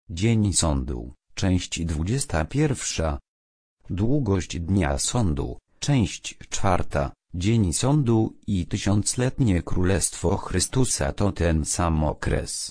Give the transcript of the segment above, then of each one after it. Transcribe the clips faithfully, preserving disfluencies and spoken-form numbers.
Dzień sądu, część dwudziesta pierwsza. Długość dnia sądu, część czwarta. Dzień sądu i tysiącletnie królestwo Chrystusa to ten sam okres.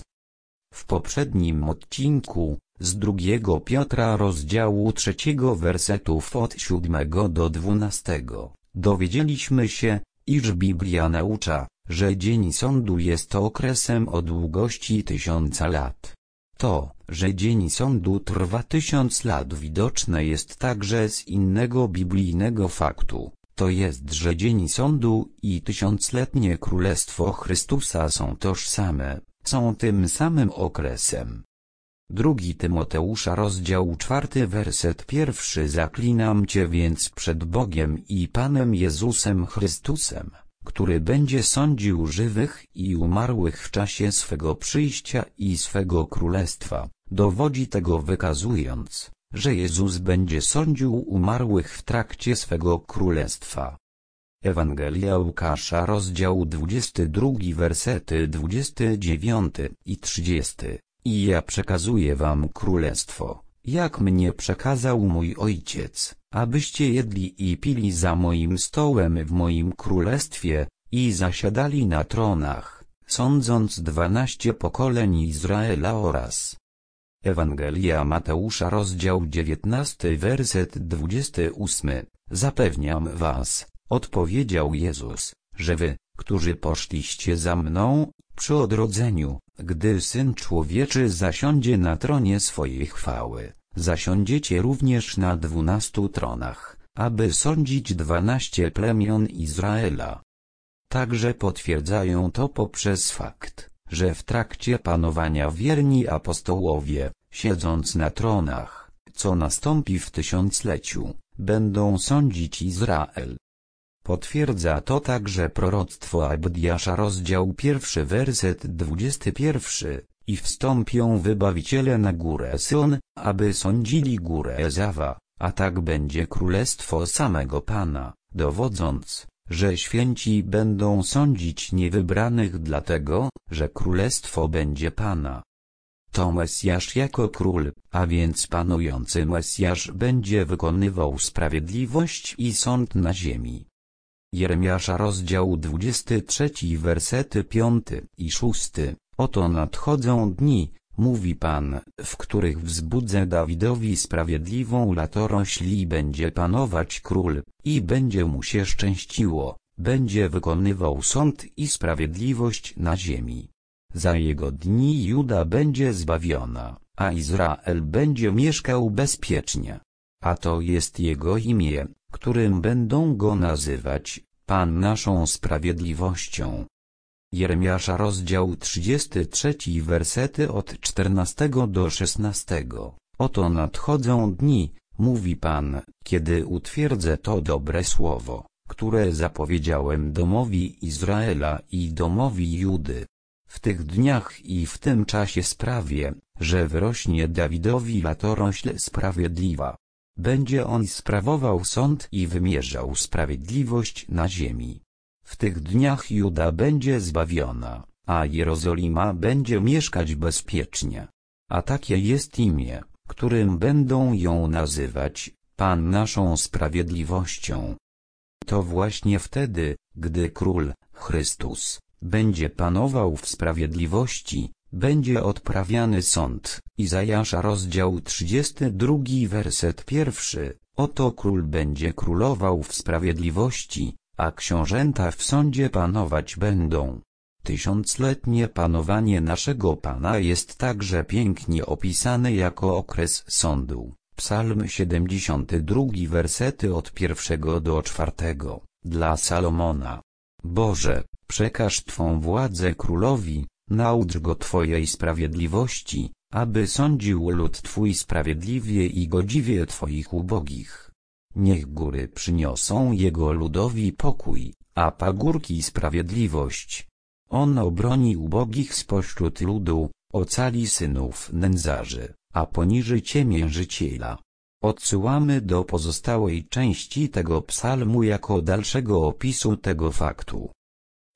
W poprzednim odcinku, z drugiego Piotra rozdziału trzeciego wersetów od siódmego do dwunastego, dowiedzieliśmy się, iż Biblia naucza, że dzień sądu jest okresem o długości tysiąca lat. To, że dzień sądu trwa tysiąc lat widoczne jest także z innego biblijnego faktu, to jest, że dzień sądu i tysiącletnie królestwo Chrystusa są tożsame, są tym samym okresem. Drugi Tymoteusza rozdział czwarty werset pierwszy. Zaklinam cię więc przed Bogiem i Panem Jezusem Chrystusem, który będzie sądził żywych i umarłych w czasie swego przyjścia i swego królestwa. Dowodzi tego wykazując, że Jezus będzie sądził umarłych w trakcie swego królestwa. Ewangelia Łukasza rozdział dwudziesty drugi wersety dwudziesty dziewiąty i trzydziesty. I ja przekazuję wam królestwo, jak mnie przekazał mój Ojciec, abyście jedli i pili za moim stołem w moim królestwie, i zasiadali na tronach, sądząc dwanaście pokoleń Izraela oraz. Ewangelia Mateusza rozdział dziewiętnasty werset dwudziesty ósmy. Zapewniam was, odpowiedział Jezus, że wy, którzy poszliście za mną, przy odrodzeniu, gdy Syn Człowieczy zasiądzie na tronie swojej chwały, zasiądziecie również na dwunastu tronach, aby sądzić dwanaście plemion Izraela. Także potwierdzają to poprzez fakt, że w trakcie panowania wierni apostołowie, siedząc na tronach, co nastąpi w tysiącleciu, będą sądzić Izrael. Potwierdza to także proroctwo Abdiasza rozdział pierwszy werset dwudziesty pierwszy. I wstąpią wybawiciele na górę Syon, aby sądzili górę Ezawa, a tak będzie królestwo samego Pana, dowodząc, że święci będą sądzić niewybranych dlatego, że królestwo będzie Pana. To Mesjasz jako król, a więc panujący Mesjasz będzie wykonywał sprawiedliwość i sąd na ziemi. Jeremiasza rozdział dwudziesty trzeci wersety piąty i szósty. Oto nadchodzą dni, mówi Pan, w których wzbudzę Dawidowi sprawiedliwą latorośl i będzie panować król, i będzie mu się szczęściło, będzie wykonywał sąd i sprawiedliwość na ziemi. Za jego dni Juda będzie zbawiona, a Izrael będzie mieszkał bezpiecznie. A to jest jego imię, którym będą go nazywać, Pan naszą sprawiedliwością. Jeremiasza rozdział trzydziesty trzeci wersety od czternastego do szesnastego. Oto nadchodzą dni, mówi Pan, kiedy utwierdzę to dobre słowo, które zapowiedziałem domowi Izraela i domowi Judy. W tych dniach i w tym czasie sprawię, że wyrośnie Dawidowi latorośl sprawiedliwa. Będzie on sprawował sąd i wymierzał sprawiedliwość na ziemi. W tych dniach Juda będzie zbawiona, a Jerozolima będzie mieszkać bezpiecznie. A takie jest imię, którym będą ją nazywać, Pan naszą sprawiedliwością. To właśnie wtedy, gdy Król, Chrystus, będzie panował w sprawiedliwości, będzie odprawiany sąd. Izajasza rozdział trzydziesty drugi werset pierwszy. Oto król będzie królował w sprawiedliwości, a książęta w sądzie panować będą. Tysiącletnie panowanie naszego Pana jest także pięknie opisane jako okres sądu. Psalm siedemdziesiąty drugi wersety od pierwszego do czwartego. Dla Salomona. Boże, przekaż Twą władzę królowi, naucz go Twojej sprawiedliwości, aby sądził lud Twój sprawiedliwie i godziwie Twoich ubogich. Niech góry przyniosą jego ludowi pokój, a pagórki sprawiedliwość. On obroni ubogich spośród ludu, ocali synów nędzarzy, a poniży ciemiężyciela. Odsyłamy do pozostałej części tego psalmu jako dalszego opisu tego faktu.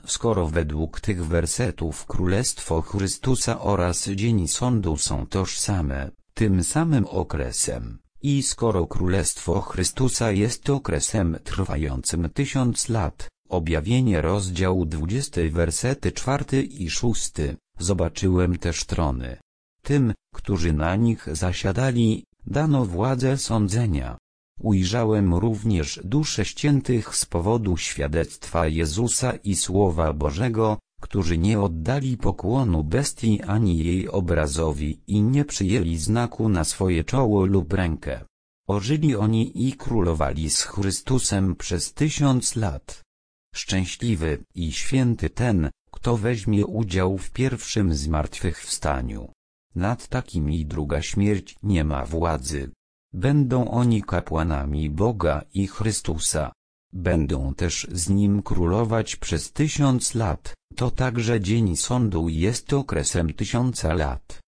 Skoro według tych wersetów Królestwo Chrystusa oraz Dzień Sądu są tożsame, tym samym okresem, i skoro Królestwo Chrystusa jest okresem trwającym tysiąc lat, Objawienie rozdział dwudziesty wersety czwarty i szósty, zobaczyłem też trony. Tym, którzy na nich zasiadali, dano władzę sądzenia. Ujrzałem również dusze ściętych z powodu świadectwa Jezusa i Słowa Bożego, którzy nie oddali pokłonu bestii ani jej obrazowi i nie przyjęli znaku na swoje czoło lub rękę. Ożyli oni i królowali z Chrystusem przez tysiąc lat. Szczęśliwy i święty ten, kto weźmie udział w pierwszym zmartwychwstaniu. Nad takimi druga śmierć nie ma władzy. Będą oni kapłanami Boga i Chrystusa. Będą też z Nim królować przez tysiąc lat, to także dzień sądu jest okresem tysiąca lat.